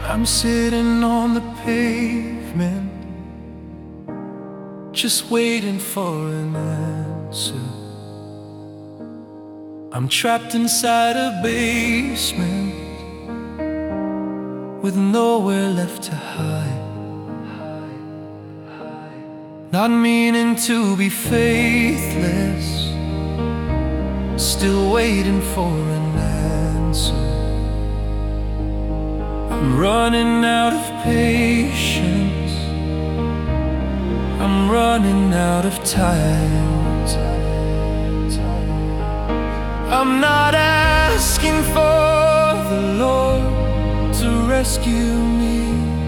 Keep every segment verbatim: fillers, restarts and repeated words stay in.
I'm sitting on the pavement, just waiting for an answer. I'm trapped inside a basement with nowhere left to hide. Not meaning to be faithless, still waiting for an answer. I'm running out of patience, I'm running out of time. I'm not asking for the Lord to rescue me,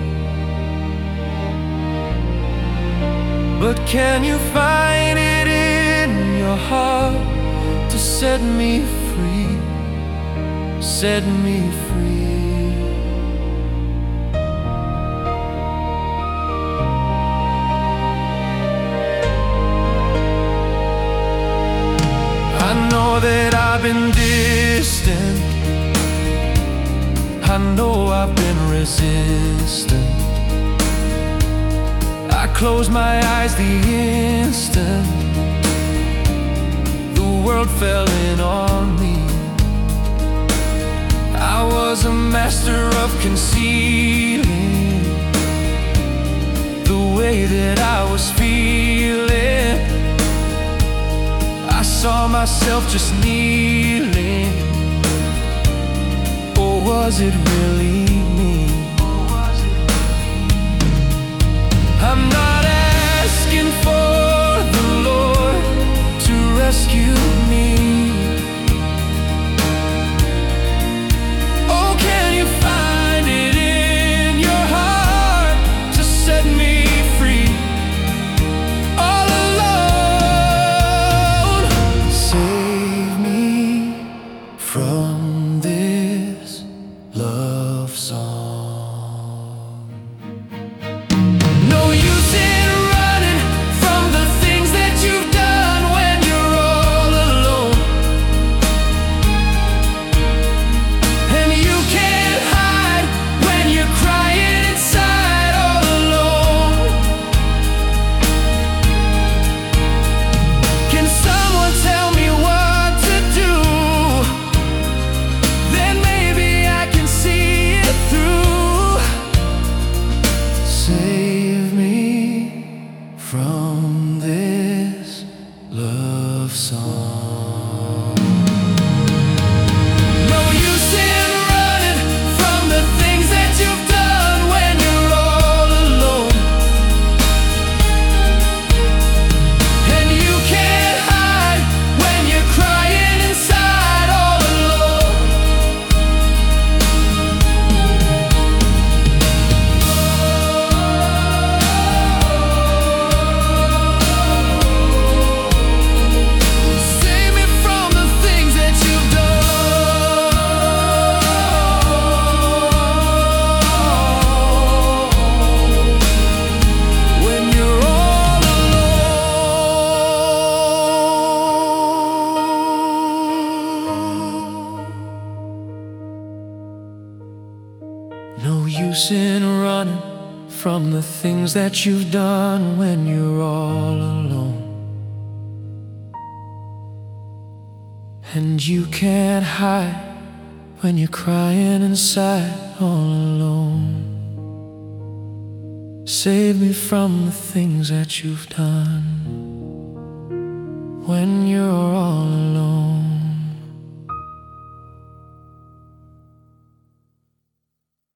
but can you find it in your heart to set me free, set me free? I know that I've been distant, I know I've been resistant. I closed my eyes the instant the world fell in on me. I was a master of concealing the way that I was feeling. I saw myself just kneeling, or was it really me? I'm not asking for the Lord to rescue me. Oh, can you find it in your heart to set me free? All alone, save me from this love song. Save me from this love song. No use in running from the things that you've done when you're all alone, and you can't hide when you're crying inside all alone. No use in running from the things that you've done when you're all alone, and you can't hide when you're crying inside all alone. Save me from the things that you've done when you're all alone.